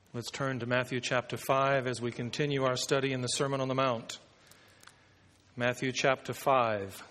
Let's turn to Matthew chapter 5 as we continue our study in the Sermon on the Mount. Matthew chapter 5.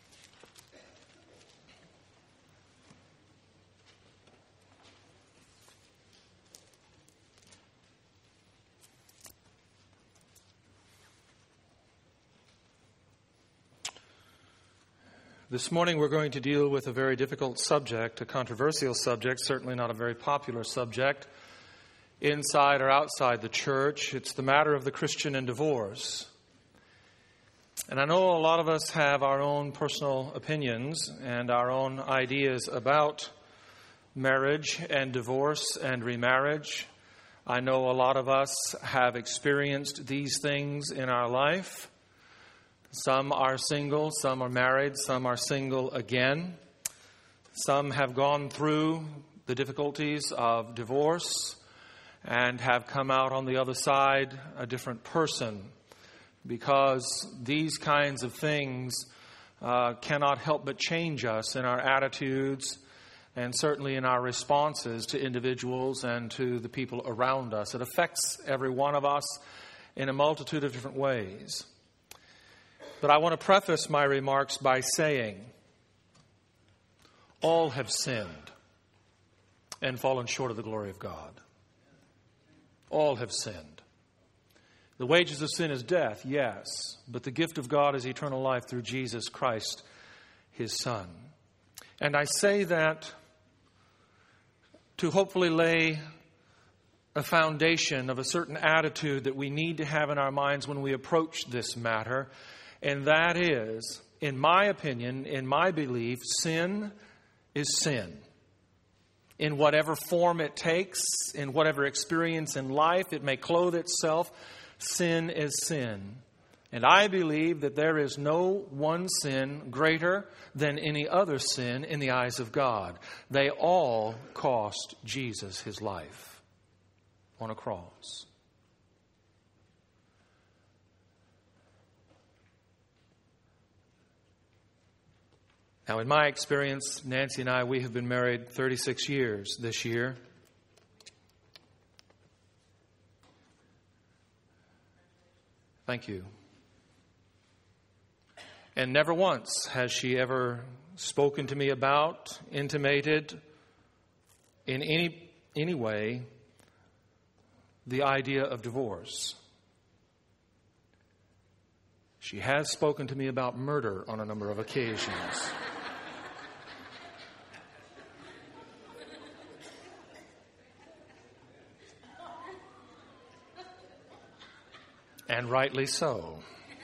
This morning we're going to deal with a very difficult subject, a controversial subject, certainly not a very popular subject, inside or outside the church. It's the matter of the Christian and divorce. And I know a lot of us have our own personal opinions and our own ideas about marriage and divorce and remarriage. I know a lot of us have experienced these things in our life. Some are single, some are married, some are single again. Some have gone through the difficulties of divorce and have come out on the other side a different person, because these kinds of things cannot help but change us in our attitudes and certainly in our responses to individuals and to the people around us. It affects every one of us in a multitude of different ways. But I want to preface my remarks by saying, all have sinned and fallen short of the glory of God. All have sinned. The wages of sin is death, yes, but the gift of God is eternal life through Jesus Christ, His Son. And I say that to hopefully lay a foundation of a certain attitude that we need to have in our minds when we approach this matter. And that is, in my opinion, in my belief, sin is sin. In whatever form it takes, in whatever experience in life it may clothe itself, sin is sin. And I believe that there is no one sin greater than any other sin in the eyes of God. They all cost Jesus His life on a cross. Now, in my experience, Nancy and I, we have been married 36 years this year. Thank you. And never once has she ever spoken to me about, intimated in any way, the idea of divorce. She has spoken to me about murder on a number of occasions. And rightly so.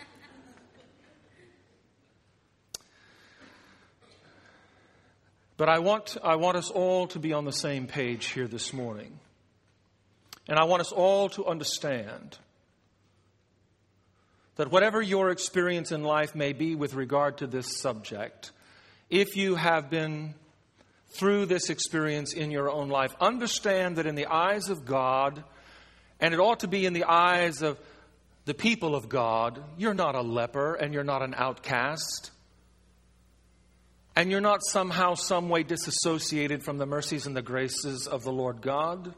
But I want us all to be on the same page here this morning. And I want us all to understand that whatever your experience in life may be with regard to this subject, if you have been through this experience in your own life, understand that in the eyes of God, and it ought to be in the eyes of the people of God, you're not a leper and you're not an outcast. And you're not somehow, some way disassociated from the mercies and the graces of the Lord God.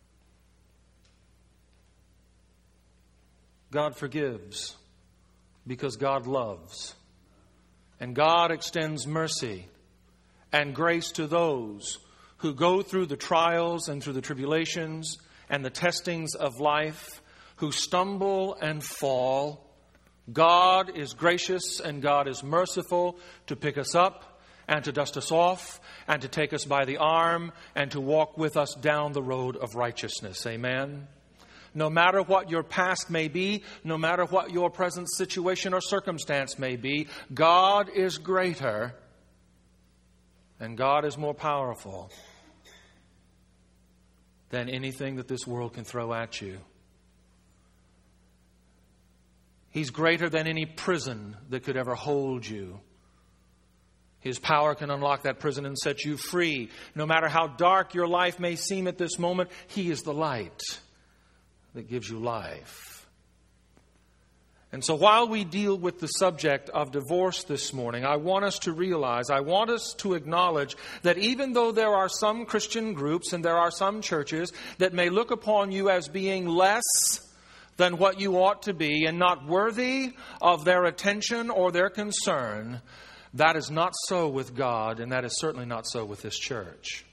God forgives because God loves. And God extends mercy and grace to those who go through the trials and through the tribulations and the testings of life, who stumble and fall. God is gracious and God is merciful to pick us up and to dust us off and to take us by the arm and to walk with us down the road of righteousness. Amen. No matter what your past may be, no matter what your present situation or circumstance may be, God is greater and God is more powerful than anything that this world can throw at you. He's greater than any prison that could ever hold you. His power can unlock that prison and set you free. No matter how dark your life may seem at this moment, He is the light that gives you life. And so while we deal with the subject of divorce this morning, I want us to realize, I want us to acknowledge that even though there are some Christian groups and there are some churches that may look upon you as being less than what you ought to be and not worthy of their attention or their concern, that is not so with God, and that is certainly not so with this church.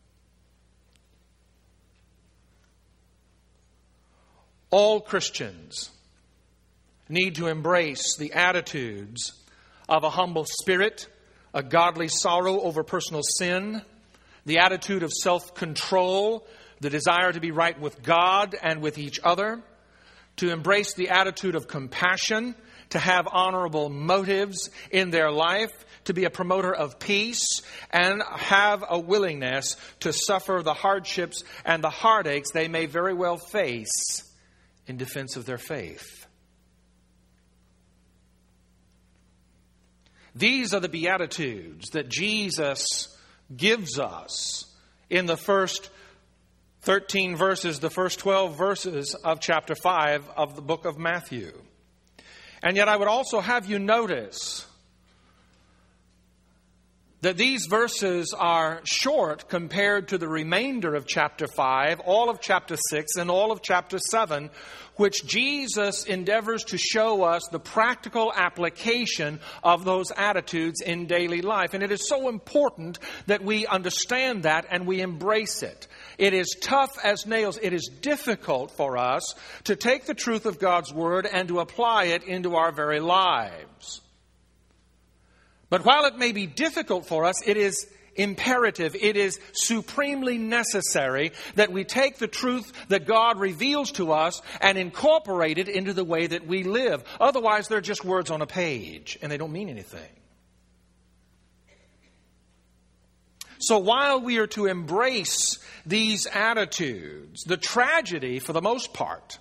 All Christians need to embrace the attitudes of a humble spirit, a godly sorrow over personal sin, the attitude of self-control, the desire to be right with God and with each other, to embrace the attitude of compassion, to have honorable motives in their life, to be a promoter of peace, and have a willingness to suffer the hardships and the heartaches they may very well face in defense of their faith. These are the Beatitudes that Jesus gives us in the first 13 verses, the first 12 verses of chapter 5 of the book of Matthew. And yet I would also have you notice that these verses are short compared to the remainder of chapter 5, all of chapter 6, and all of chapter 7, which Jesus endeavors to show us the practical application of those attitudes in daily life. And it is so important that we understand that and we embrace it. It is tough as nails. It is difficult for us to take the truth of God's Word and to apply it into our very lives. But while it may be difficult for us, it is imperative, it is supremely necessary that we take the truth that God reveals to us and incorporate it into the way that we live. Otherwise, they're just words on a page and they don't mean anything. So while we are to embrace these attitudes, the tragedy for the most part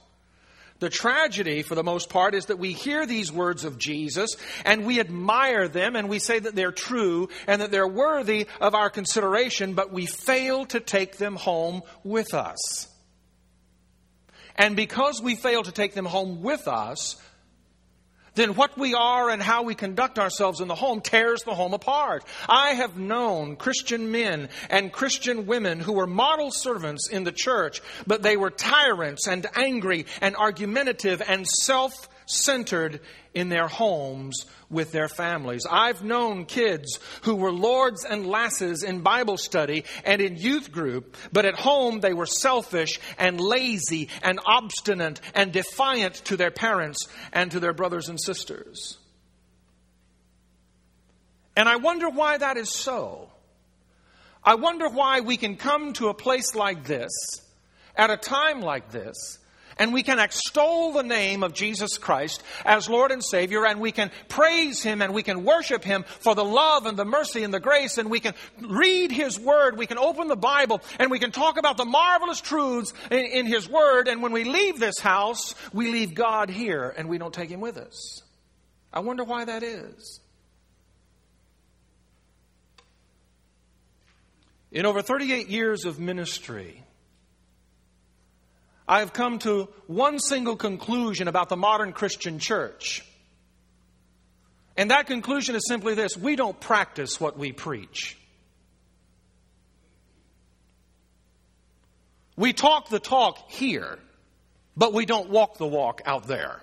is that we hear these words of Jesus and we admire them and we say that they're true and that they're worthy of our consideration, but we fail to take them home with us. And because we fail to take them home with us, then what we are and how we conduct ourselves in the home tears the home apart. I have known Christian men and Christian women who were model servants in the church, but they were tyrants and angry and argumentative and self-centered in their homes with their families. I've known kids who were lords and lasses in Bible study and in youth group, but at home they were selfish and lazy and obstinate and defiant to their parents and to their brothers and sisters. And I wonder why that is so. I wonder why we can come to a place like this, at a time like this, and we can extol the name of Jesus Christ as Lord and Savior, and we can praise Him and we can worship Him for the love and the mercy and the grace, and we can read His Word, we can open the Bible, and we can talk about the marvelous truths in His Word, and when we leave this house, we leave God here and we don't take Him with us. I wonder why that is. In over 38 years of ministry, I have come to one single conclusion about the modern Christian church. And that conclusion is simply this: we don't practice what we preach. We talk the talk here, but we don't walk the walk out there.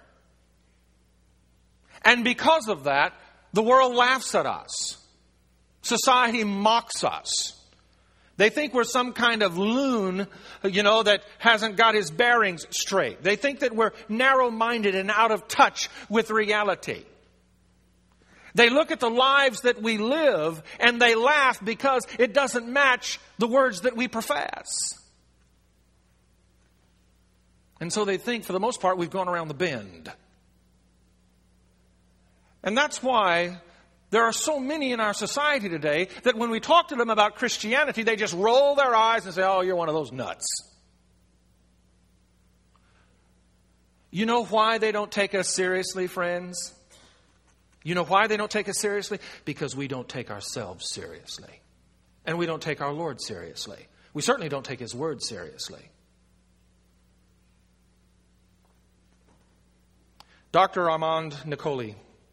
And because of that, the world laughs at us. Society mocks us. They think we're some kind of loon, that hasn't got his bearings straight. They think that we're narrow-minded and out of touch with reality. They look at the lives that we live and they laugh because it doesn't match the words that we profess. And so they think, for the most part, we've gone around the bend. And that's why there are so many in our society today that when we talk to them about Christianity, they just roll their eyes and say, "Oh, you're one of those nuts." You know why they don't take us seriously, friends? You know why they don't take us seriously? Because we don't take ourselves seriously. And we don't take our Lord seriously. We certainly don't take His Word seriously. Dr. Armand Nicoli,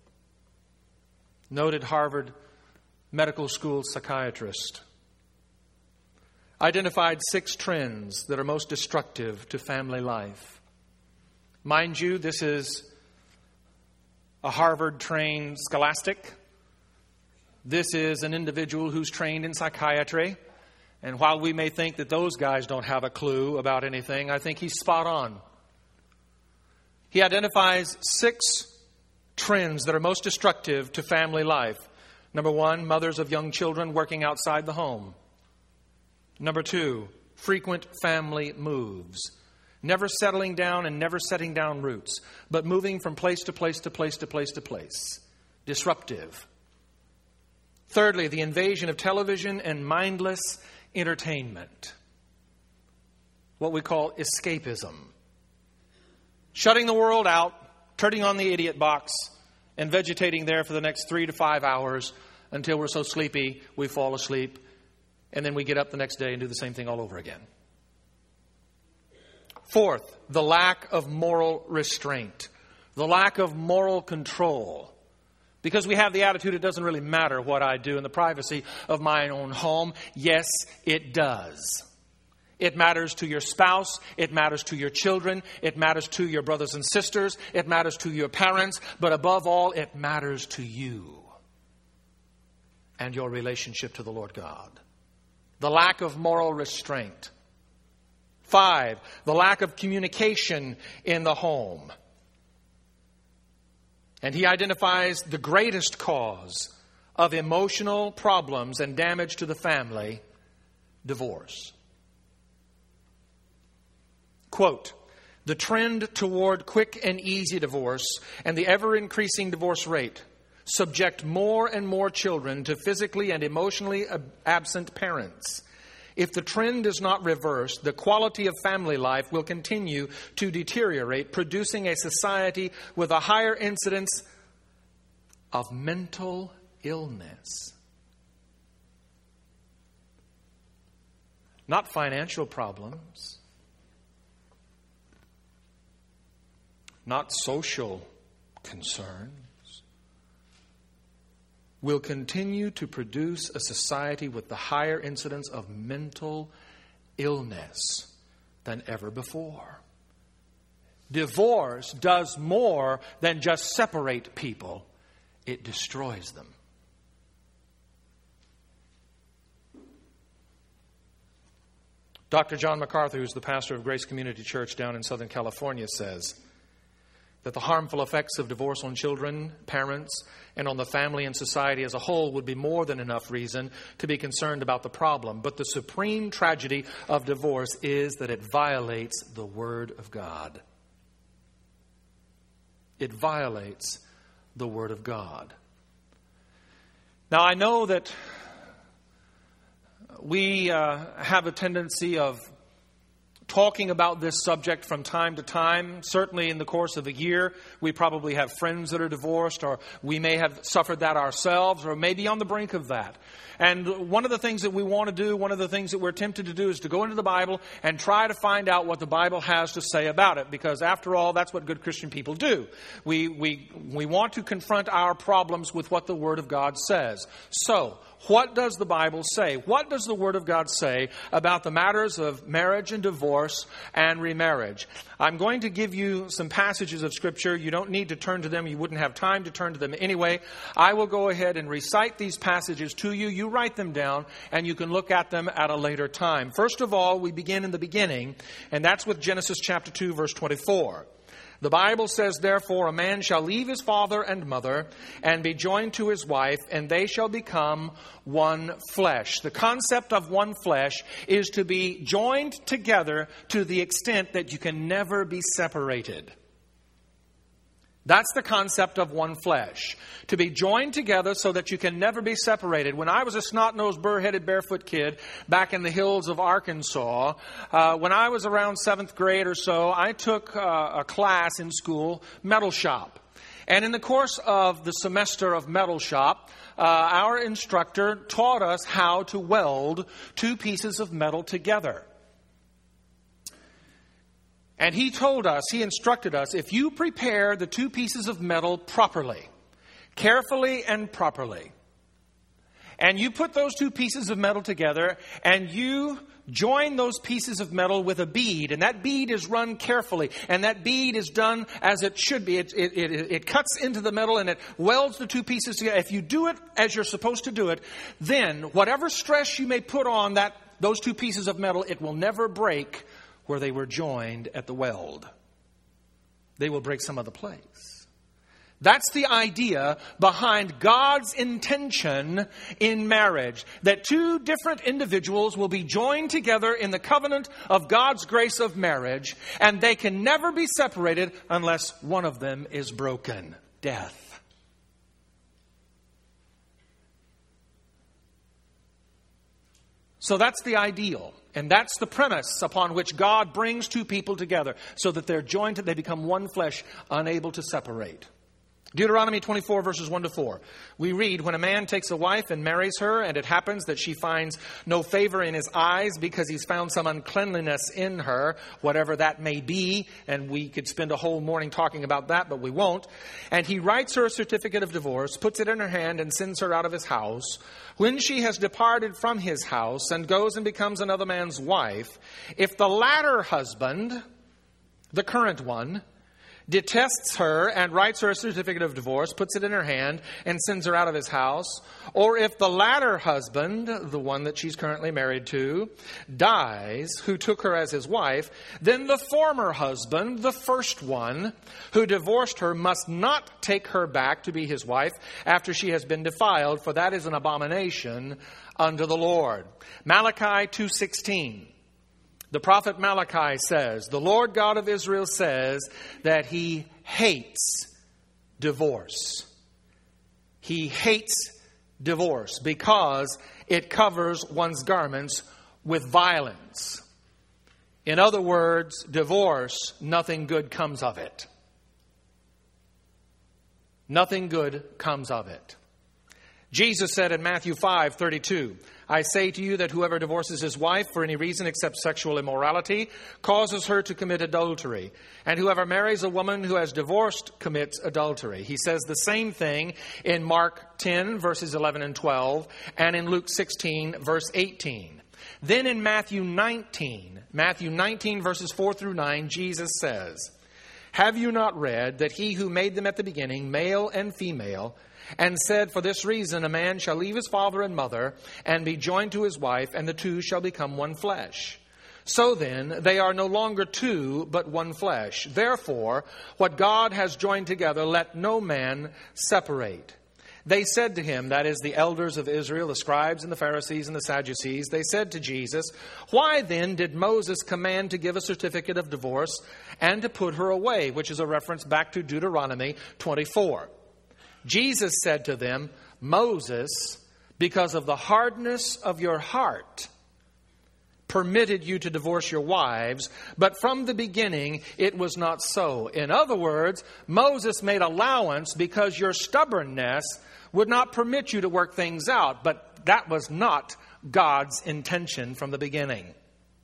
noted Harvard Medical School psychiatrist, identified 6 trends that are most destructive to family life. Mind you, this is a Harvard-trained scholastic. This is an individual who's trained in psychiatry. And while we may think that those guys don't have a clue about anything, I think he's spot on. He identifies 6 trends that are most destructive to family life. Number 1, mothers of young children working outside the home. Number 2, frequent family moves. Never settling down and never setting down roots, but moving from place to place to place to place to place. Disruptive. Thirdly, the invasion of television and mindless entertainment. What we call escapism. Shutting the world out, turning on the idiot box, and vegetating there for the next 3 to 5 hours until we're so sleepy we fall asleep, and then we get up the next day and do the same thing all over again. Fourth, the lack of moral restraint, the lack of moral control. Because we have the attitude it doesn't really matter what I do in the privacy of my own home. Yes, it does. It matters to your spouse. It matters to your children. It matters to your brothers and sisters. It matters to your parents. But above all, it matters to you and your relationship to the Lord God. The lack of moral restraint. 5, the lack of communication in the home. And he identifies the greatest cause of emotional problems and damage to the family, divorce. Quote, the trend toward quick and easy divorce and the ever-increasing divorce rate subject more and more children to physically and emotionally absent parents. If the trend is not reversed, the quality of family life will continue to deteriorate, producing a society with a higher incidence of mental illness. Not financial problems, not social concerns. Will continue to produce a society with the higher incidence of mental illness than ever before. Divorce does more than just separate people. It destroys them. Dr. John MacArthur, who's the pastor of Grace Community Church down in Southern California, says that the harmful effects of divorce on children, parents, and on the family and society as a whole would be more than enough reason to be concerned about the problem. But the supreme tragedy of divorce is that it violates the Word of God. It violates the Word of God. Now, I know that we have a tendency of talking about this subject from time to time. Certainly in the course of a year, we probably have friends that are divorced, or we may have suffered that ourselves, or maybe on the brink of that. And one of the things that we want to do, one of the things that we're tempted to do is to go into the Bible and try to find out what the Bible has to say about it. Because after all, that's what good Christian people do. We want to confront our problems with what the Word of God says. So, what does the Bible say? What does the Word of God say about the matters of marriage and divorce and remarriage? I'm going to give you some passages of Scripture. You don't need to turn to them. You wouldn't have time to turn to them anyway. I will go ahead and recite these passages to you. You write them down, and you can look at them at a later time. First of all, we begin in the beginning, and that's with Genesis chapter 2, verse 24. The Bible says, therefore, a man shall leave his father and mother and be joined to his wife, and they shall become one flesh. The concept of one flesh is to be joined together to the extent that you can never be separated. That's the concept of one flesh. To be joined together so that you can never be separated. When I was a snot-nosed, burr-headed, barefoot kid back in the hills of Arkansas, when I was around 7th grade or so, I took a class in school, metal shop. And in the course of the semester of metal shop, our instructor taught us how to weld 2 pieces of metal together. And he told us, he instructed us, if you prepare the two pieces of metal properly, carefully and properly, and you put those two pieces of metal together and you join those pieces of metal with a bead, and that bead is run carefully, and that bead is done as it should be. It cuts into the metal and it welds the two pieces together. If you do it as you're supposed to do it, then whatever stress you may put on those two pieces of metal, it will never break where they were joined at the weld. They will break some other place. That's the idea behind God's intention in marriage. That two different individuals will be joined together in the covenant of God's grace of marriage, and they can never be separated unless one of them is broken. Death. So that's the ideal. And that's the premise upon which God brings two people together so that they're joined, they become one flesh, unable to separate. Deuteronomy 24 verses 1 to 4. We read, when a man takes a wife and marries her, and it happens that she finds no favor in his eyes because he's found some uncleanliness in her, whatever that may be, and we could spend a whole morning talking about that, but we won't. And he writes her a certificate of divorce, puts it in her hand, and sends her out of his house. When she has departed from his house and goes and becomes another man's wife, if the latter husband, the current one, detests her and writes her a certificate of divorce, puts it in her hand, and sends her out of his house, or if the latter husband, the one that she's currently married to, dies, who took her as his wife, then the former husband, the first one, who divorced her, must not take her back to be his wife after she has been defiled, for that is an abomination unto the Lord. Malachi 2:16. The prophet Malachi says, the Lord God of Israel says that he hates divorce. He hates divorce because it covers one's garments with violence. In other words, divorce, nothing good comes of it. Nothing good comes of it. Jesus said in Matthew 5:32, I say to you that whoever divorces his wife for any reason except sexual immorality causes her to commit adultery. And whoever marries a woman who has divorced commits adultery. He says the same thing in Mark 10 verses 11 and 12 and in Luke 16 verse 18. Then in Matthew 19 verses 4 through 9, Jesus says, have you not read that he who made them at the beginning, male and female, and said, for this reason a man shall leave his father and mother and be joined to his wife, and the two shall become one flesh. So then, they are no longer two, but one flesh. Therefore, what God has joined together, let no man separate. They said to him, that is the elders of Israel, the scribes and the Pharisees and the Sadducees, they said to Jesus, why then did Moses command to give a certificate of divorce and to put her away? Which is a reference back to Deuteronomy 24. Jesus said to them, Moses, because of the hardness of your heart, permitted you to divorce your wives, but from the beginning it was not so. In other words, Moses made allowance because your stubbornness would not permit you to work things out, but that was not God's intention from the beginning.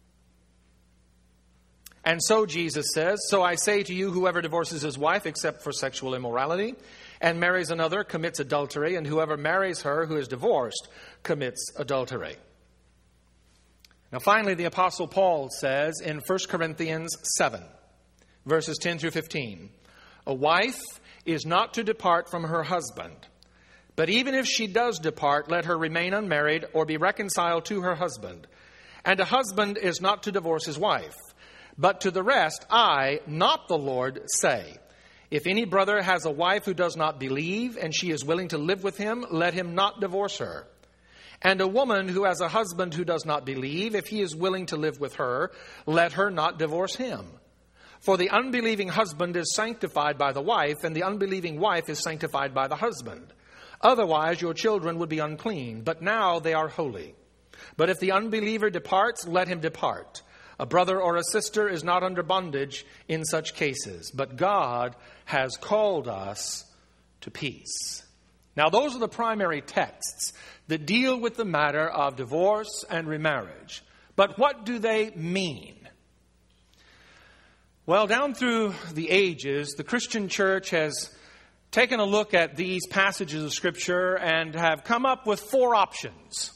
And so Jesus says, so I say to you, whoever divorces his wife except for sexual immorality and marries another commits adultery, and whoever marries her who is divorced commits adultery. Now finally, the Apostle Paul says in 1 Corinthians 7, verses 10 through 15, a wife is not to depart from her husband, but even if she does depart, let her remain unmarried or be reconciled to her husband. And a husband is not to divorce his wife. But to the rest, I, not the Lord, say, if any brother has a wife who does not believe, and she is willing to live with him, let him not divorce her. And a woman who has a husband who does not believe, if he is willing to live with her, let her not divorce him. For the unbelieving husband is sanctified by the wife, and the unbelieving wife is sanctified by the husband. Otherwise your children would be unclean, but now they are holy. But if the unbeliever departs, let him depart. A brother or a sister is not under bondage in such cases, but God has called us to peace. Now, those are the primary texts that deal with the matter of divorce and remarriage. But what do they mean? Well, down through the ages, the Christian church has taken a look at these passages of Scripture and have come up with 4 options.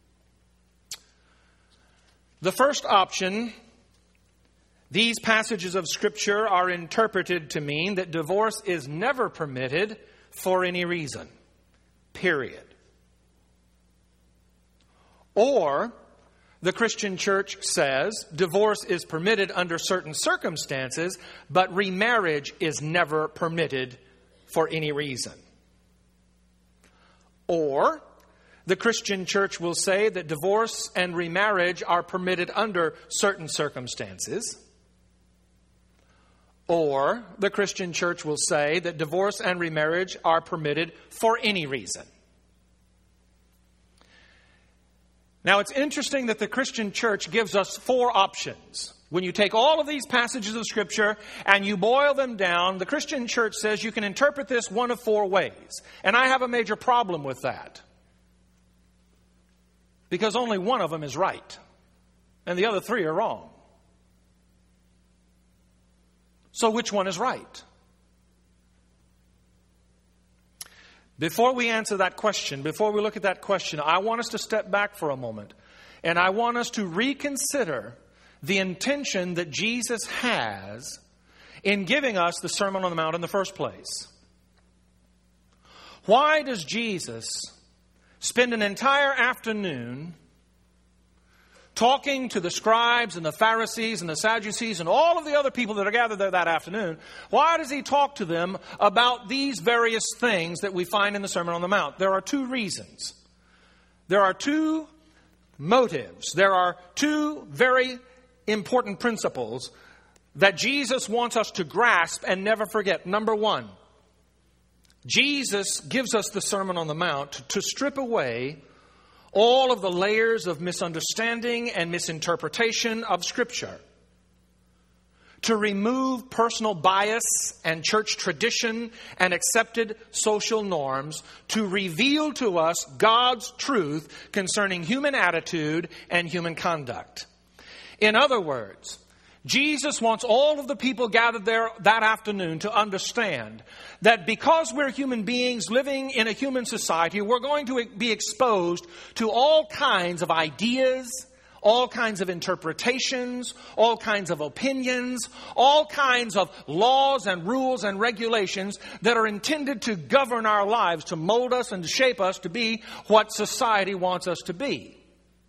The first option, these passages of Scripture are interpreted to mean that divorce is never permitted for any reason, period. Or the Christian church says divorce is permitted under certain circumstances, but remarriage is never permitted for any reason. Or the Christian church will say that divorce and remarriage are permitted under certain circumstances. Or the Christian church will say that divorce and remarriage are permitted for any reason. Now, it's interesting that the Christian church gives us 4 options. When you take all of these passages of Scripture and you boil them down, the Christian church says you can interpret this one of 4 ways. And I have a major problem with that. Because only one of them is right. And the other 3 are wrong. So which one is right? Before we answer that question, before we look at that question, I want us to step back for a moment. And I want us to reconsider the intention that Jesus has in giving us the Sermon on the Mount in the first place. Why does Jesus spend an entire afternoon talking to the scribes and the Pharisees and the Sadducees and all of the other people that are gathered there that afternoon? Why does he talk to them about these various things that we find in the Sermon on the Mount? There are 2 reasons. There are 2 motives. There are 2 very important principles that Jesus wants us to grasp and never forget. Number 1, Jesus gives us the Sermon on the Mount to strip away all of the layers of misunderstanding and misinterpretation of Scripture, to remove personal bias and church tradition and accepted social norms, to reveal to us God's truth concerning human attitude and human conduct. In other words, Jesus wants all of the people gathered there that afternoon to understand that because we're human beings living in a human society, we're going to be exposed to all kinds of ideas, all kinds of interpretations, all kinds of opinions, all kinds of laws and rules and regulations that are intended to govern our lives, to mold us and to shape us to be what society wants us to be.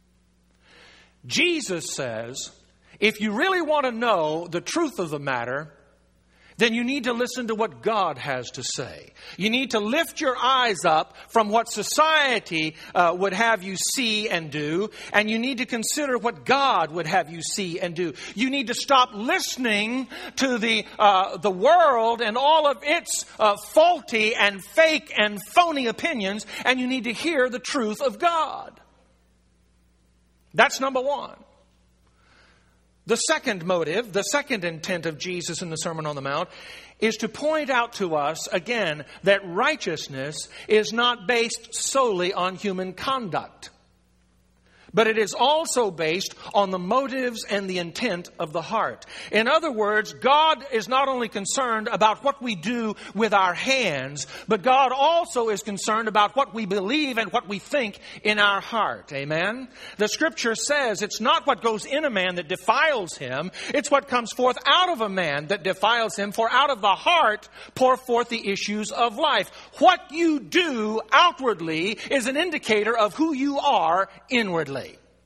Jesus says, if you really want to know the truth of the matter, then you need to listen to what God has to say. You need to lift your eyes up from what society would have you see and do, and you need to consider what God would have you see and do. You need to stop listening to the world and all of its faulty and fake and phony opinions, and you need to hear the truth of God. That's number 1. The second motive, the second intent of Jesus in the Sermon on the Mount is to point out to us, again, that righteousness is not based solely on human conduct, but it is also based on the motives and the intent of the heart. In other words, God is not only concerned about what we do with our hands, but God also is concerned about what we believe and what we think in our heart. Amen? The Scripture says it's not what goes in a man that defiles him, it's what comes forth out of a man that defiles him, for out of the heart pour forth the issues of life. What you do outwardly is an indicator of who you are inwardly.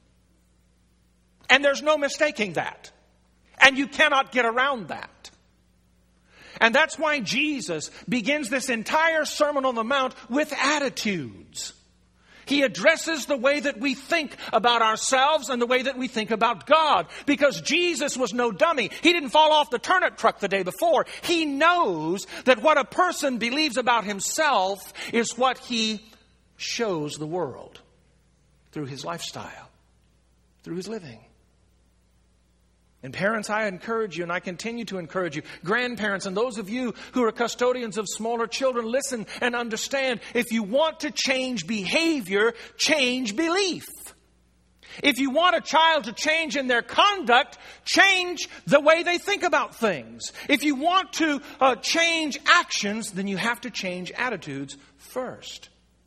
And there's no mistaking that. And you cannot get around that. And that's why Jesus begins this entire Sermon on the Mount with attitudes. He addresses the way that we think about ourselves and the way that we think about God. Because Jesus was no dummy. He didn't fall off the turnip truck the day before. He knows that what a person believes about himself is what he shows the world through his lifestyle, through his living. And parents, I encourage you, and I continue to encourage you, grandparents and those of you who are custodians of smaller children, listen and understand. If you want to change behavior, change belief. If you want a child to change in their conduct, change the way they think about things. If you want to change actions, then you have to change attitudes first.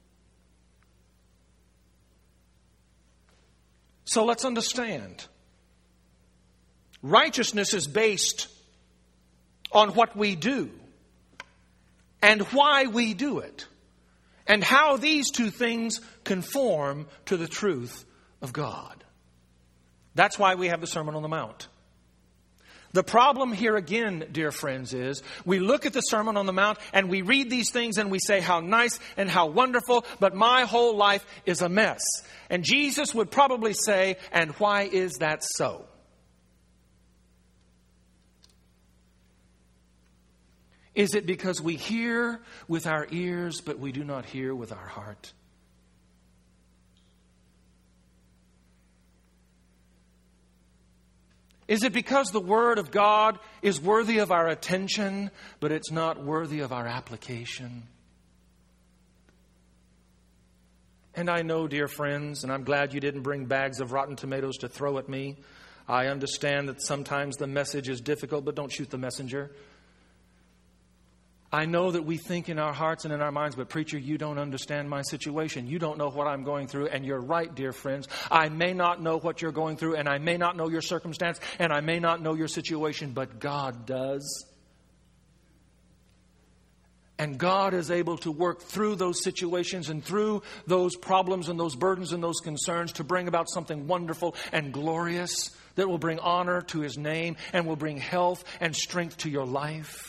So let's understand. Righteousness is based on what we do and why we do it, and how these two things conform to the truth of God. That's why we have the Sermon on the Mount. The problem here again, dear friends, is we look at the Sermon on the Mount and we read these things and we say how nice and how wonderful, but my whole life is a mess. And Jesus would probably say, and why is that so? Is it because we hear with our ears, but we do not hear with our heart? Is it because the Word of God is worthy of our attention, but it's not worthy of our application? And I know, dear friends, and I'm glad you didn't bring bags of rotten tomatoes to throw at me. I understand that sometimes the message is difficult, but don't shoot the messenger. I know that we think in our hearts and in our minds, but preacher, you don't understand my situation. You don't know what I'm going through. And you're right, dear friends. I may not know what you're going through, and I may not know your circumstance, and I may not know your situation, but God does. And God is able to work through those situations and through those problems and those burdens and those concerns to bring about something wonderful and glorious that will bring honor to His name and will bring health and strength to your life.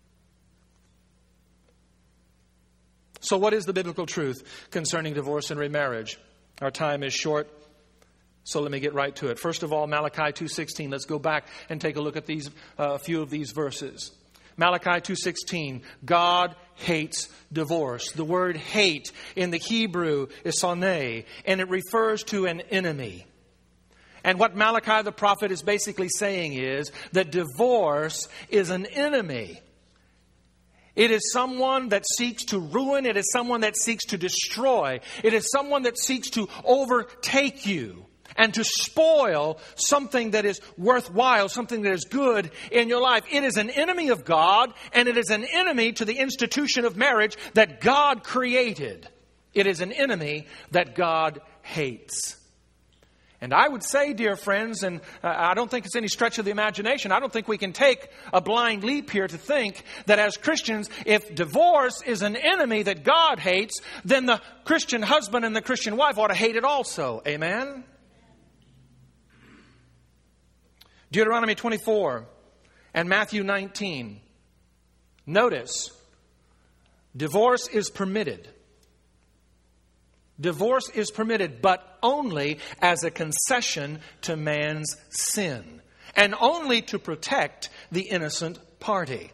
So what is the biblical truth concerning divorce and remarriage? Our time is short, so let me get right to it. First of all, Malachi 2:16. Let's go back and take a look at these a few of these verses. Malachi 2:16. God hates divorce. The word hate in the Hebrew is sonē, and it refers to an enemy. And what Malachi the prophet is basically saying is that divorce is an enemy. It is someone that seeks to ruin. It is someone that seeks to destroy. It is someone that seeks to overtake you and to spoil something that is worthwhile, something that is good in your life. It is an enemy of God, and it is an enemy to the institution of marriage that God created. It is an enemy that God hates. And I would say, dear friends, and I don't think it's any stretch of the imagination, I don't think we can take a blind leap here to think that as Christians, if divorce is an enemy that God hates, then the Christian husband and the Christian wife ought to hate it also. Amen? Deuteronomy 24 and Matthew 19. Notice, divorce is permitted. Divorce is permitted, but only as a concession to man's sin, and only to protect the innocent party.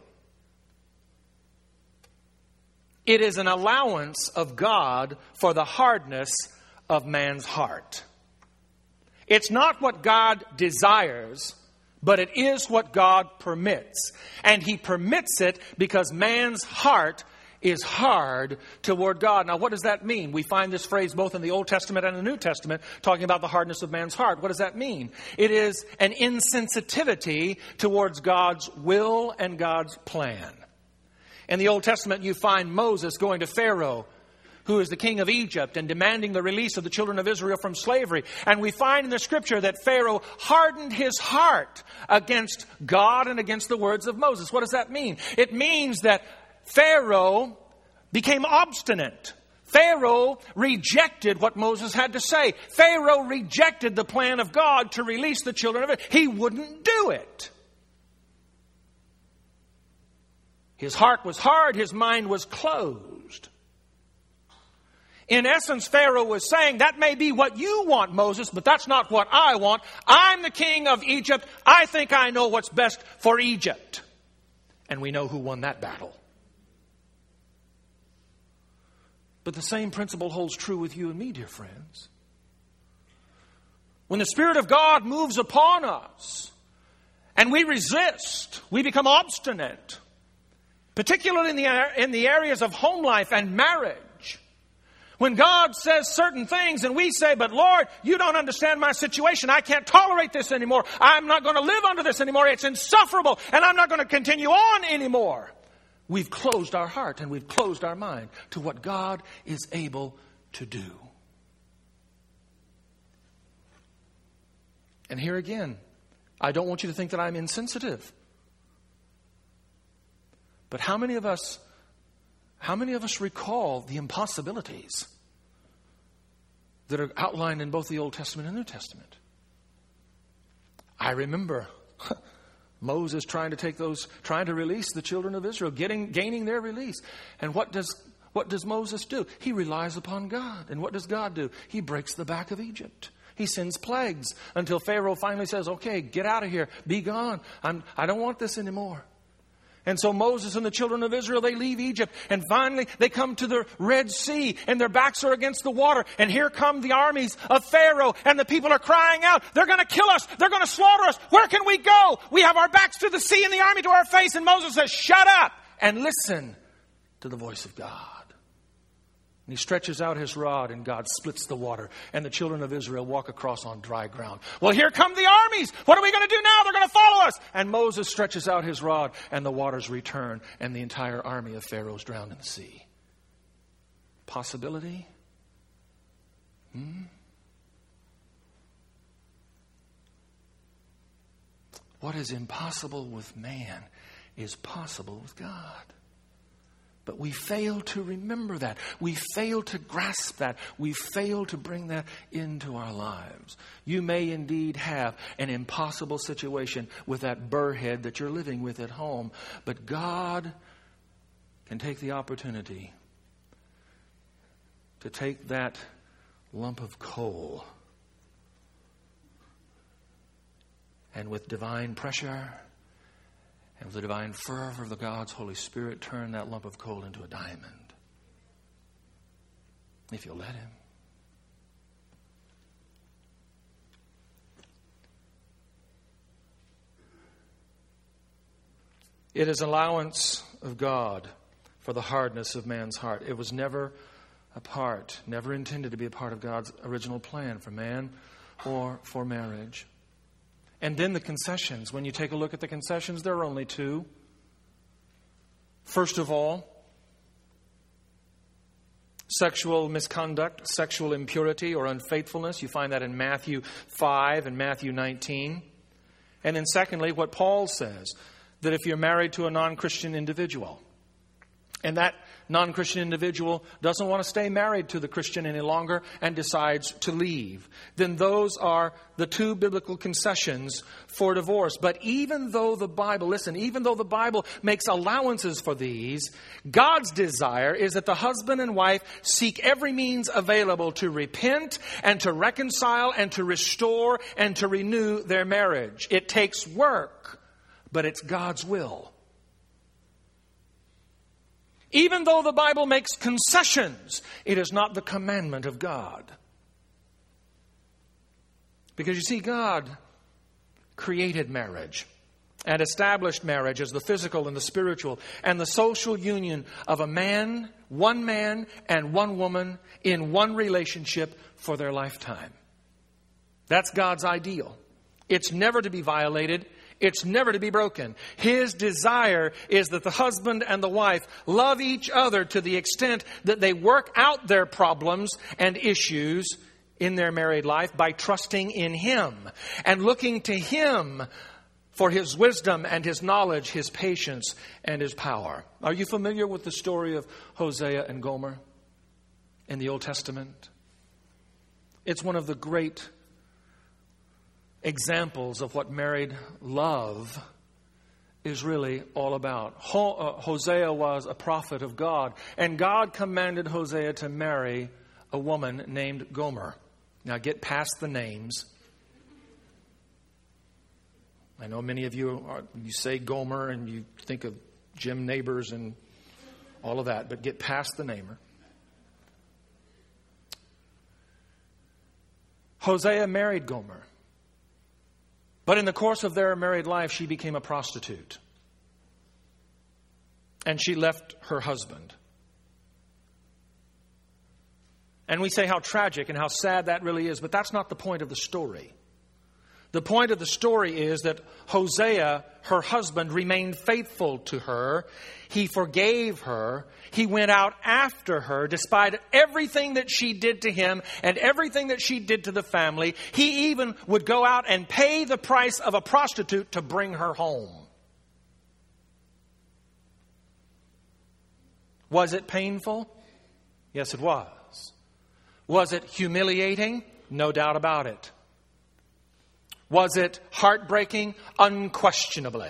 It is an allowance of God for the hardness of man's heart. It's not what God desires, but it is what God permits. And He permits it because man's heart is hard toward God. Now, what does that mean? We find this phrase both in the Old Testament and the New Testament talking about the hardness of man's heart. What does that mean? It is an insensitivity towards God's will and God's plan. In the Old Testament, you find Moses going to Pharaoh, who is the king of Egypt, and demanding the release of the children of Israel from slavery. And we find in the Scripture that Pharaoh hardened his heart against God and against the words of Moses. What does that mean? It means that Pharaoh became obstinate. Pharaoh rejected what Moses had to say. Pharaoh rejected the plan of God to release the children of Israel. He wouldn't do it. His heart was hard. His mind was closed. In essence, Pharaoh was saying, that may be what you want, Moses, but that's not what I want. I'm the king of Egypt. I think I know what's best for Egypt. And we know who won that battle. But the same principle holds true with you and me, dear friends. When the Spirit of God moves upon us and we resist, we become obstinate, particularly in the areas of home life and marriage, When God says certain things and we say, but Lord, you don't understand my situation. I can't tolerate this anymore. I'm not going to live under this anymore. It's insufferable and I'm not going to continue on anymore. We've closed our heart and we've closed our mind to what God is able to do. And here again, I don't want you to think that I'm insensitive. But how many of us recall the impossibilities that are outlined in both the Old Testament and New Testament? I remember Moses trying to release the children of Israel, gaining their release. And what does Moses do? He relies upon God. And what does God do? He breaks the back of Egypt. He sends plagues until Pharaoh finally says, okay, get out of here. Be gone. I don't want this anymore. And so Moses and the children of Israel, they leave Egypt. And finally, they come to the Red Sea. And their backs are against the water. And here come the armies of Pharaoh. And the people are crying out, they're going to kill us. They're going to slaughter us. Where can we go? We have our backs to the sea and the army to our face. And Moses says, shut up and listen to the voice of God. And he stretches out his rod and God splits the water. And the children of Israel walk across on dry ground. Well, here come the armies. What are we going to do now? They're going to follow us. And Moses stretches out his rod and the waters return. And the entire army of Pharaoh is drowned in the sea. Possibility? What is impossible with man is possible with God. But we fail to remember that. We fail to grasp that. We fail to bring that into our lives. You may indeed have an impossible situation with that burrhead that you're living with at home. But God can take the opportunity to take that lump of coal and with divine pressure and with the divine fervor of the God's Holy Spirit, turn that lump of coal into a diamond. If you'll let Him. It is allowance of God for the hardness of man's heart. It was never intended to be a part of God's original plan for man or for marriage. And then the concessions. When you take a look at the concessions, there are only two. First of all, sexual misconduct, sexual impurity or unfaithfulness. You find that in Matthew 5 and Matthew 19. And then secondly, what Paul says, that if you're married to a non-Christian individual, and that non-Christian individual doesn't want to stay married to the Christian any longer and decides to leave, then those are the two biblical concessions for divorce. But even though the Bible makes allowances for these, God's desire is that the husband and wife seek every means available to repent and to reconcile and to restore and to renew their marriage. It takes work, but it's God's will. Even though the Bible makes concessions, it is not the commandment of God. Because you see, God created marriage and established marriage as the physical and the spiritual and the social union of a man, one and one woman in one relationship for their lifetime. That's God's ideal. It's never to be violated. It's never to be broken. His desire is that the husband and the wife love each other to the extent that they work out their problems and issues in their married life by trusting in Him and looking to Him for His wisdom and His knowledge, His patience and His power. Are you familiar with the story of Hosea and Gomer in the Old Testament? It's one of the great examples of what married love is really all about. Hosea was a prophet of God, and God commanded Hosea to marry a woman named Gomer. Now get past the names. I know many of you say Gomer and you think of Jim Neighbors and all of that, but get past the namer. Hosea married Gomer. But in the course of their married life, she became a prostitute. And she left her husband. And we say how tragic and how sad that really is, but that's not the point of the story. The point of the story is that Hosea, her husband, remained faithful to her. He forgave her. He went out after her despite everything that she did to him and everything that she did to the family. He even would go out and pay the price of a prostitute to bring her home. Was it painful? Yes, it was. Was it humiliating? No doubt about it. Was it heartbreaking? Unquestionably.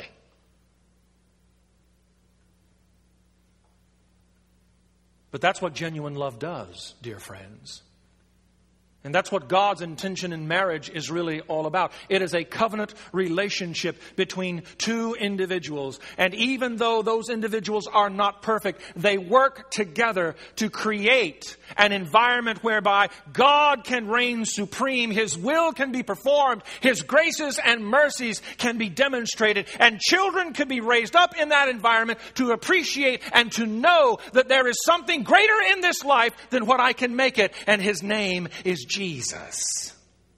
But that's what genuine love does, dear friends. And that's what God's intention in marriage is really all about. It is a covenant relationship between two individuals. And even though those individuals are not perfect, they work together to create an environment whereby God can reign supreme, His will can be performed, His graces and mercies can be demonstrated, and children can be raised up in that environment to appreciate and to know that there is something greater in this life than what I can make it, and His name is Jesus.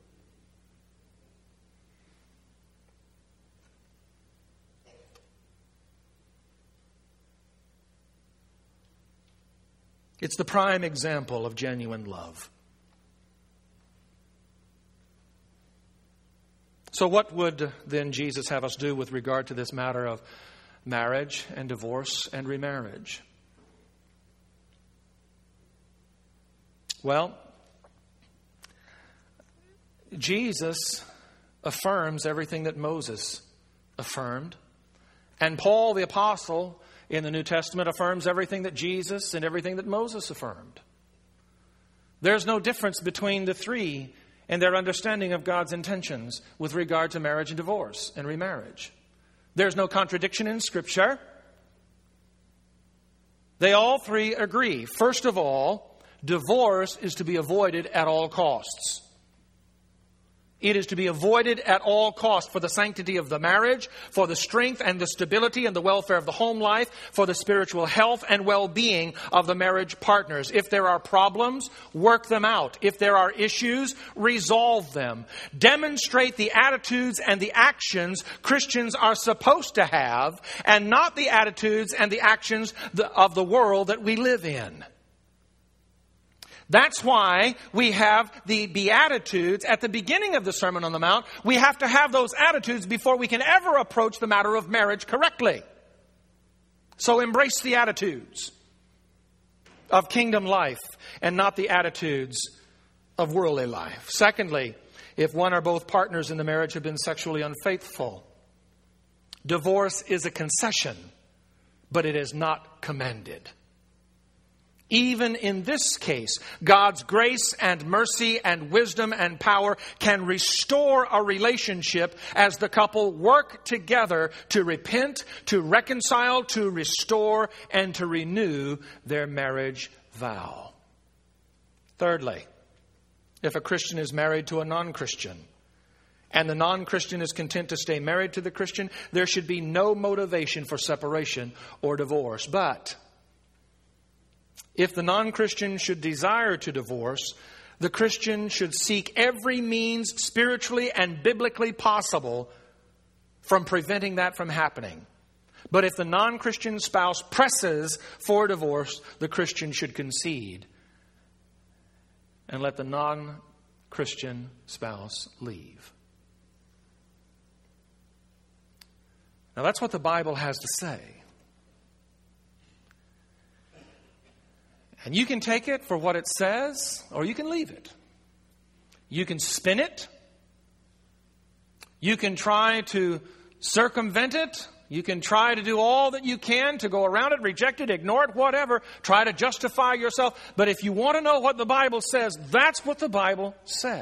It's the prime example of genuine love. So what would then Jesus have us do with regard to this matter of marriage and divorce and remarriage? Well, Jesus affirms everything that Moses affirmed. And Paul the Apostle in the New Testament affirms everything that Jesus and everything that Moses affirmed. There's no difference between the three in their understanding of God's intentions with regard to marriage and divorce and remarriage. There's no contradiction in Scripture. They all three agree. First of all, divorce is to be avoided at all costs. It is to be avoided at all costs for the sanctity of the marriage, for the strength and the stability and the welfare of the home life, for the spiritual health and well-being of the marriage partners. If there are problems, work them out. If there are issues, resolve them. Demonstrate the attitudes and the actions Christians are supposed to have, and not the attitudes and the actions of the world that we live in. That's why we have the Beatitudes at the beginning of the Sermon on the Mount. We have to have those attitudes before we can ever approach the matter of marriage correctly. So embrace the attitudes of kingdom life and not the attitudes of worldly life. Secondly, if one or both partners in the marriage have been sexually unfaithful, divorce is a concession, but it is not commended. Even in this case, God's grace and mercy and wisdom and power can restore a relationship as the couple work together to repent, to reconcile, to restore, and to renew their marriage vow. Thirdly, if a Christian is married to a non-Christian, and the non-Christian is content to stay married to the Christian, there should be no motivation for separation or divorce. But if the non-Christian should desire to divorce, the Christian should seek every means spiritually and biblically possible from preventing that from happening. But if the non-Christian spouse presses for divorce, the Christian should concede and let the non-Christian spouse leave. Now that's what the Bible has to say. And you can take it for what it says, or you can leave it. You can spin it. You can try to circumvent it. You can try to do all that you can to go around it, reject it, ignore it, whatever. Try to justify yourself. But if you want to know what the Bible says, that's what the Bible says.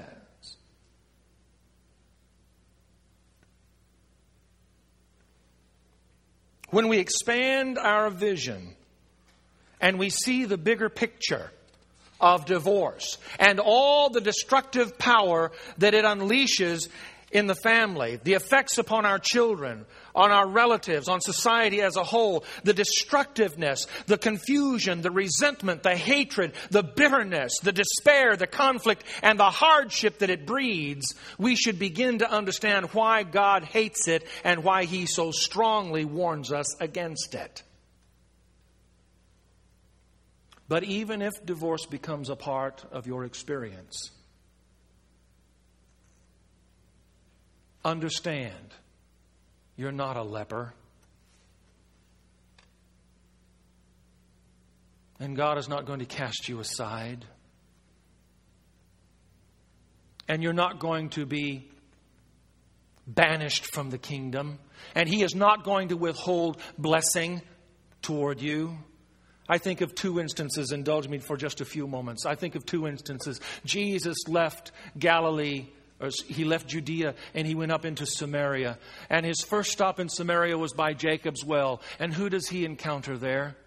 When we expand our vision and we see the bigger picture of divorce and all the destructive power that it unleashes, in the family, the effects upon our children, on our relatives, on society as a whole, the destructiveness, the confusion, the resentment, the hatred, the bitterness, the despair, the conflict, and the hardship that it breeds, we should begin to understand why God hates it and why He so strongly warns us against it. But even if divorce becomes a part of your experience, understand, you're not a leper. And God is not going to cast you aside. And you're not going to be banished from the kingdom. And He is not going to withhold blessing toward you. I think of two instances. Indulge me for just a few moments. I think of two instances. Jesus left Galilee. He left Judea and He went up into Samaria. And His first stop in Samaria was by Jacob's well. And who does He encounter there?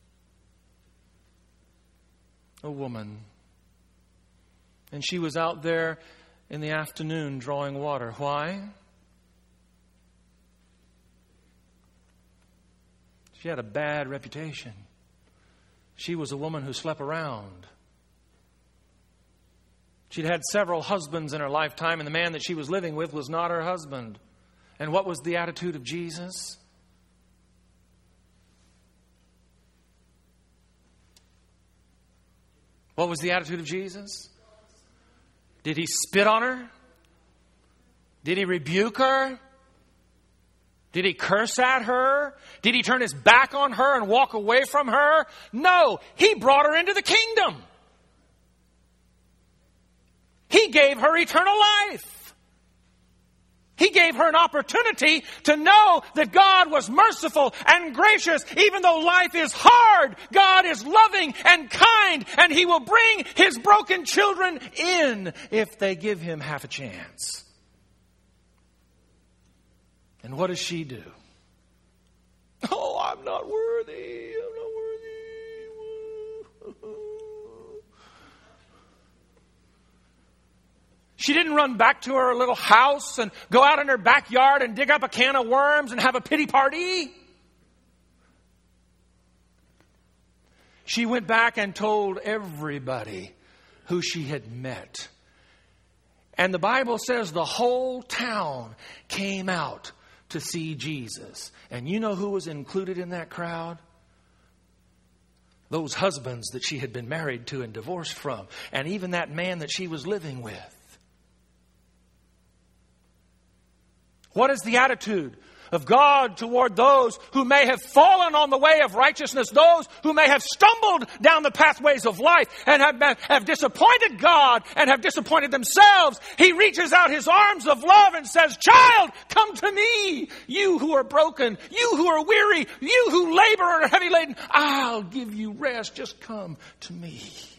A woman. And she was out there in the afternoon drawing water. Why? She had a bad reputation. She was a woman who slept around. She'd had several husbands in her lifetime, and the man that she was living with was not her husband. And what was the attitude of Jesus? What was the attitude of Jesus? Did He spit on her? Did He rebuke her? Did He curse at her? Did He turn His back on her and walk away from her? No, He brought her into the kingdom. He gave her eternal life. He gave her an opportunity to know that God was merciful and gracious. Even though life is hard, God is loving and kind, and He will bring His broken children in if they give Him half a chance. And what does she do? Oh, I'm not worthy. I'm not worthy. She didn't run back to her little house and go out in her backyard and dig up a can of worms and have a pity party. She went back and told everybody who she had met. And the Bible says the whole town came out to see Jesus. And you know who was included in that crowd? Those husbands that she had been married to and divorced from. And even that man that she was living with. What is the attitude of God toward those who may have fallen on the way of righteousness, those who may have stumbled down the pathways of life and have disappointed God and have disappointed themselves? He reaches out His arms of love and says, "Child, come to me, you who are broken, you who are weary, you who labor and are heavy laden. I'll give you rest. Just come to me."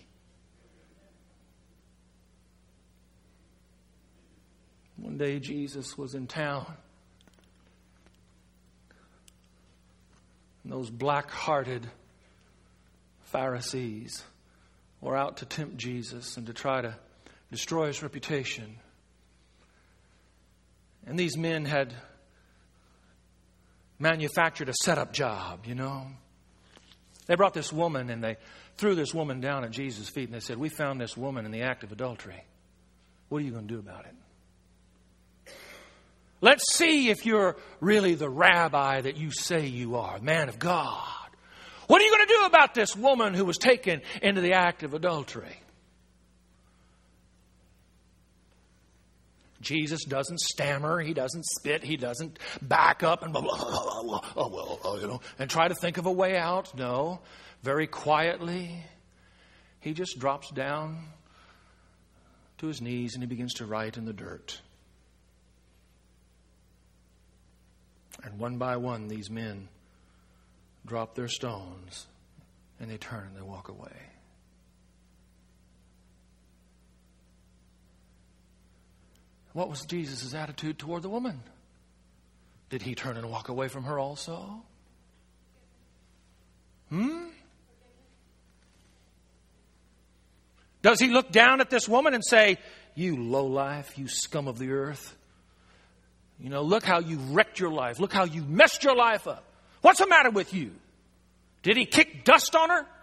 One day Jesus was in town. And those black-hearted Pharisees were out to tempt Jesus and to try to destroy His reputation. And these men had manufactured a setup job, you know. They brought this woman and they threw this woman down at Jesus' feet and they said, "We found this woman in the act of adultery. What are you going to do about it? Let's see if you're really the rabbi that you say you are, man of God. What are you going to do about this woman who was taken into the act of adultery?" Jesus doesn't stammer. He doesn't spit. He doesn't back up and blah, blah, blah, blah, and try to think of a way out. No. Very quietly, He just drops down to His knees and He begins to write in the dirt. And one by one, these men drop their stones and they turn and they walk away. What was Jesus' attitude toward the woman? Did He turn and walk away from her also? Does He look down at this woman and say, "You lowlife, you scum of the earth, Look how you wrecked your life. Look how you messed your life up. What's the matter with you? Did he kick dust on her?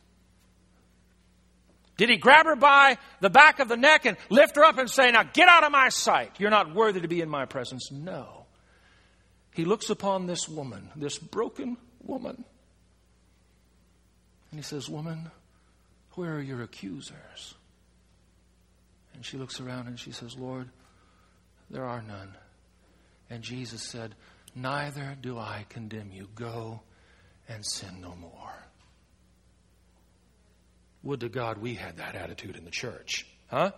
Did he grab her by the back of the neck and lift her up and say, now get out of my sight. You're not worthy to be in my presence. No. He looks upon this woman, this broken woman. And he says, woman, where are your accusers? And she looks around and she says, Lord, there are none. And Jesus said, neither do I condemn you. Go and sin no more. Would to God we had that attitude in the church. Huh?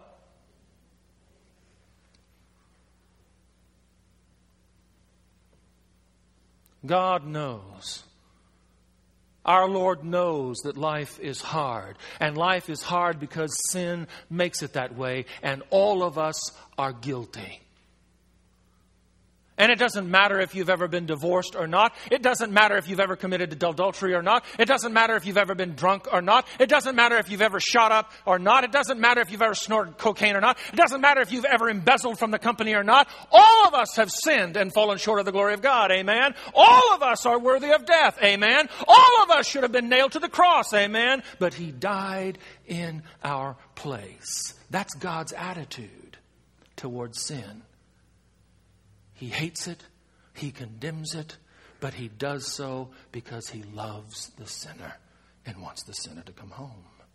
God knows. Our Lord knows that life is hard. And life is hard because sin makes it that way. And all of us are guilty. And it doesn't matter if you've ever been divorced or not. It doesn't matter if you've ever committed adultery or not. It doesn't matter if you've ever been drunk or not. It doesn't matter if you've ever shot up or not. It doesn't matter if you've ever snorted cocaine or not. It doesn't matter if you've ever embezzled from the company or not. All of us have sinned and fallen short of the glory of God. Amen. All of us are worthy of death. Amen. All of us should have been nailed to the cross. Amen. But He died in our place. That's God's attitude towards sin. He hates it, He condemns it, but He does so because He loves the sinner and wants the sinner to come home.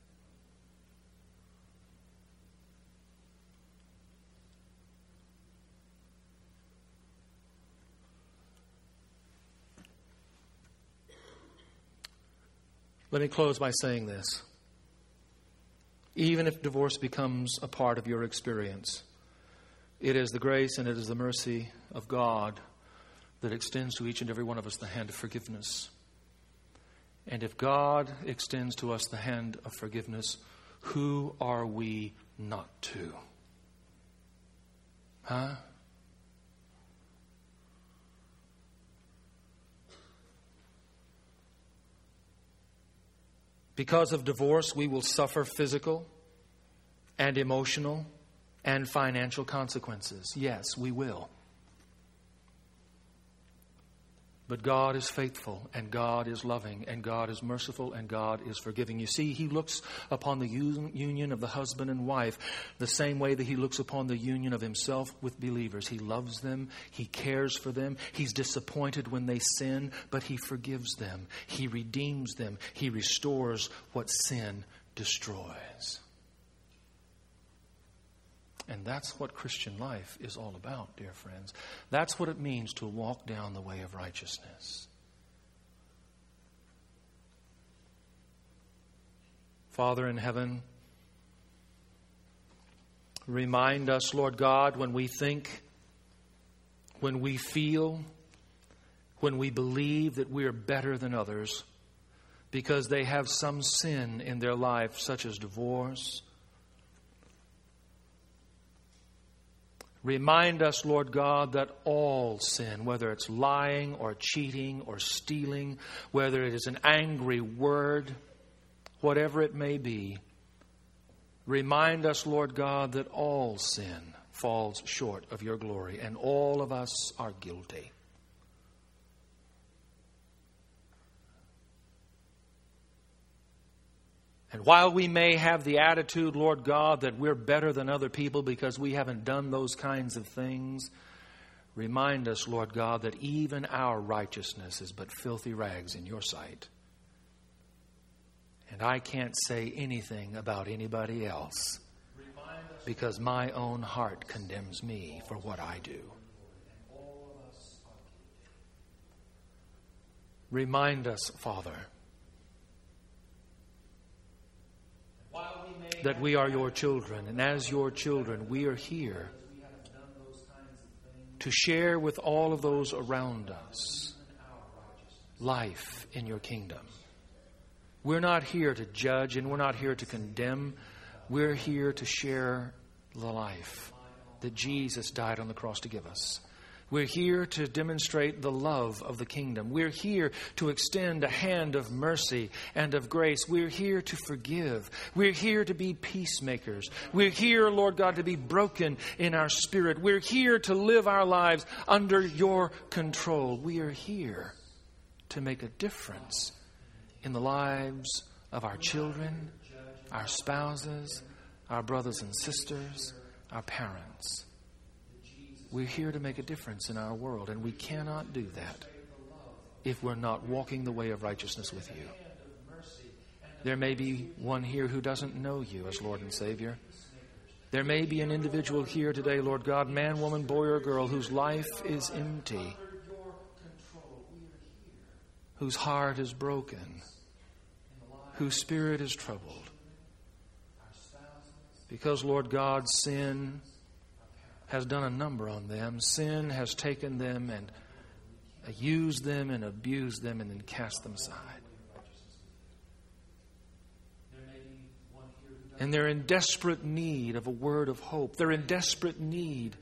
Let me close by saying this. Even if divorce becomes a part of your experience, it is the grace and it is the mercy of God that extends to each and every one of us the hand of forgiveness. And if God extends to us the hand of forgiveness, who are we not to? Huh? Because of divorce, we will suffer physical and emotional and financial consequences. Yes, we will. But God is faithful, and God is loving, and God is merciful, and God is forgiving. You see, He looks upon the union of the husband and wife the same way that He looks upon the union of Himself with believers. He loves them. He cares for them. He's disappointed when they sin, but He forgives them. He redeems them. He restores what sin destroys. And that's what Christian life is all about, dear friends. That's what it means to walk down the way of righteousness. Father in heaven, remind us, Lord God, when we think, when we feel, when we believe that we are better than others because they have some sin in their life, such as divorce. Remind us, Lord God, that all sin, whether it's lying or cheating or stealing, whether it is an angry word, whatever it may be, remind us, Lord God, that all sin falls short of your glory and all of us are guilty. And while we may have the attitude, Lord God, that we're better than other people because we haven't done those kinds of things, remind us, Lord God, that even our righteousness is but filthy rags in your sight. And I can't say anything about anybody else because my own heart condemns me for what I do. Remind us, Father, that we are your children, and as your children, we are here to share with all of those around us life in your kingdom. We're not here to judge and we're not here to condemn. We're here to share the life that Jesus died on the cross to give us. We're here to demonstrate the love of the kingdom. We're here to extend a hand of mercy and of grace. We're here to forgive. We're here to be peacemakers. We're here, Lord God, to be broken in our spirit. We're here to live our lives under your control. We are here to make a difference in the lives of our children, our spouses, our brothers and sisters, our parents. We're here to make a difference in our world, and we cannot do that if we're not walking the way of righteousness with you. There may be one here who doesn't know you as Lord and Savior. There may be an individual here today, Lord God, man, woman, boy, or girl, whose life is empty, whose heart is broken, whose spirit is troubled. Because, Lord God, sin has done a number on them. Sin has taken them and used them and abused them and then cast them aside. And they're in desperate need of a word of hope. They're in desperate need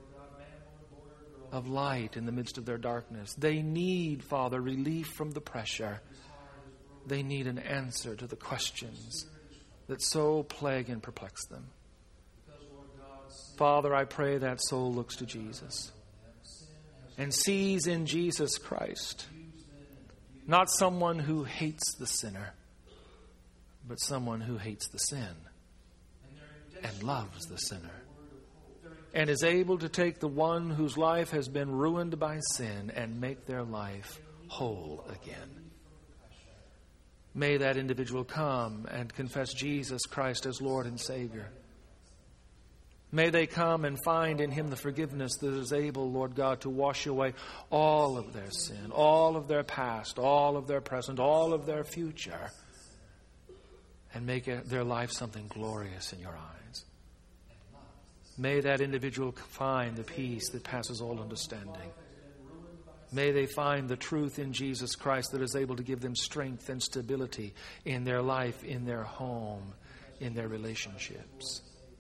of light in the midst of their darkness. They need, Father, relief from the pressure. They need an answer to the questions that so plague and perplex them. Father, I pray that soul looks to Jesus and sees in Jesus Christ not someone who hates the sinner, but someone who hates the sin and loves the sinner and is able to take the one whose life has been ruined by sin and make their life whole again. May that individual come and confess Jesus Christ as Lord and Savior. May they come and find in Him the forgiveness that is able, Lord God, to wash away all of their sin, all of their past, all of their present, all of their future, and make their life something glorious in your eyes. May that individual find the peace that passes all understanding. May they find the truth in Jesus Christ that is able to give them strength and stability in their life, in their home, in their relationships.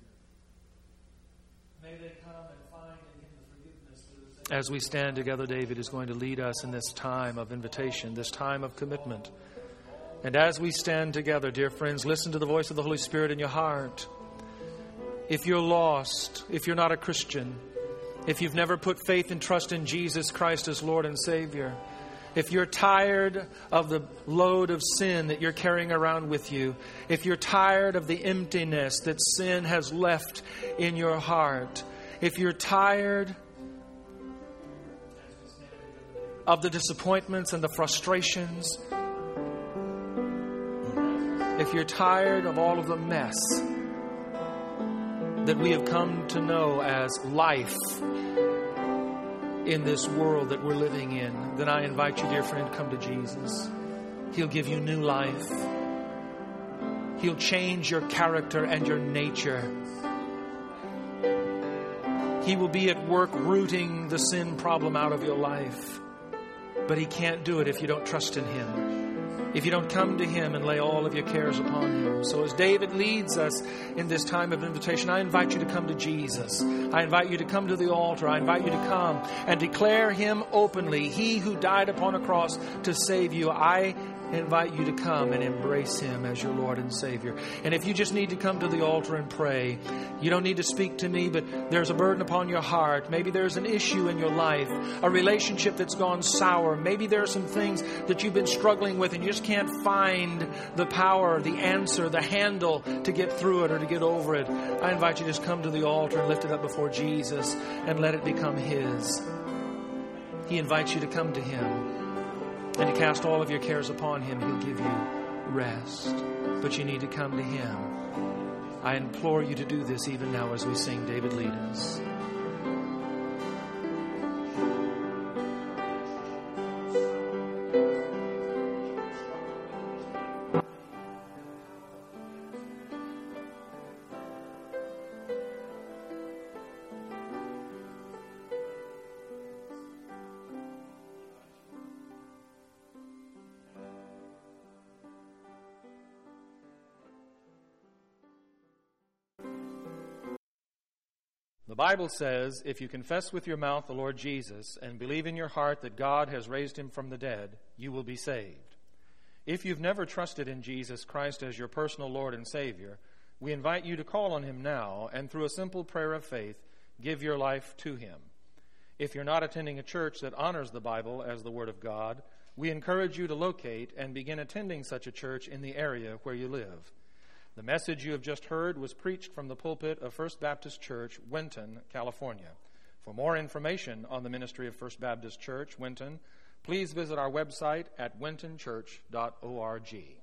As we stand together, David is going to lead us in this time of invitation, this time of commitment. And as we stand together, dear friends, listen to the voice of the Holy Spirit in your heart. If you're lost, if you're not a Christian, if you've never put faith and trust in Jesus Christ as Lord and Savior, if you're tired of the load of sin that you're carrying around with you, if you're tired of the emptiness that sin has left in your heart, if you're tired of the disappointments and the frustrations, if you're tired of all of the mess that we have come to know as life in this world that we're living in, then I invite you, dear friend, come to Jesus. He'll give you new life. He'll change your character and your nature. He will be at work rooting the sin problem out of your life. But He can't do it if you don't trust in Him, if you don't come to Him and lay all of your cares upon Him. So as David leads us in this time of invitation, I invite you to come to Jesus. I invite you to come to the altar. I invite you to come and declare Him openly, He who died upon a cross to save you. I invite you to come and embrace Him as your Lord and Savior. And if you just need to come to the altar and pray, you don't need to speak to me, but there's a burden upon your heart. Maybe there's an issue in your life, a relationship that's gone sour. Maybe there are some things that you've been struggling with and you just can't find the power, the answer, the handle to get through it or to get over it. I invite you to just come to the altar and lift it up before Jesus and let it become His. He invites you to come to Him and to cast all of your cares upon Him. He'll give you rest. But you need to come to Him. I implore you to do this even now as we sing David Lead Us. The Bible says, if you confess with your mouth the Lord Jesus and believe in your heart that God has raised him from the dead, you will be saved. If you've never trusted in Jesus Christ as your personal Lord and Savior, we invite you to call on him now and through a simple prayer of faith, give your life to him. If you're not attending a church that honors the Bible as the Word of God, we encourage you to locate and begin attending such a church in the area where you live. The message you have just heard was preached from the pulpit of First Baptist Church, Winton, California. For more information on the ministry of First Baptist Church, Winton, please visit our website at wintonchurch.org.